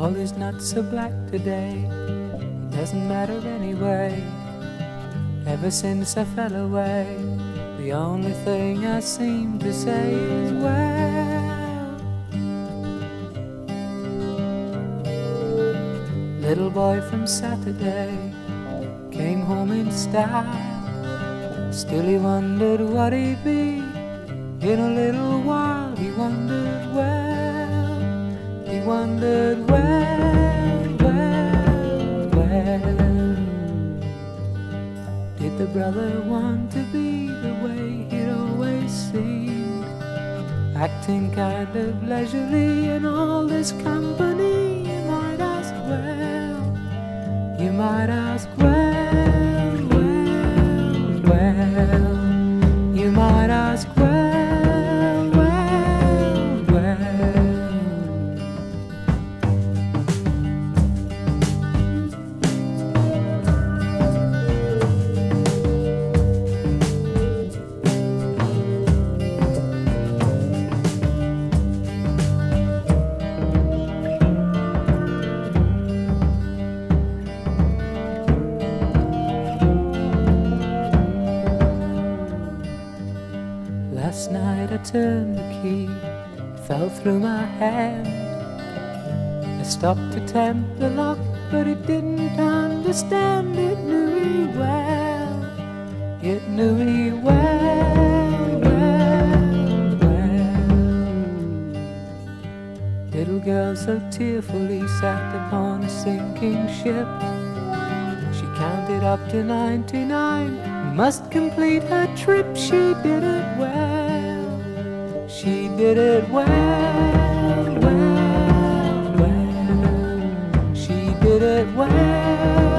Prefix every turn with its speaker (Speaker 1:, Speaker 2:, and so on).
Speaker 1: All is not so black today, it doesn't matter anyway. Ever since I fell away, the only thing I seem to say is, well. Little boy from Saturday came home in style. Still he wondered what he'd be. In a little while he wondered, well. He wondered, well, well, well. Did the brother want to be the way he'd always seemed, acting kind of leisurely in all this company? You might ask, well. You might ask, well, well, well. You might ask, well, well, well. Last night I turned the key, it fell through my hand. I stopped to tempt the lock, but it didn't understand. It knew me well, it knew me well, well, well. Little girl so tearfully sat upon a sinking ship. She counted up to 99, must complete her trip. She did it well, she did it well, well, well. She did it well.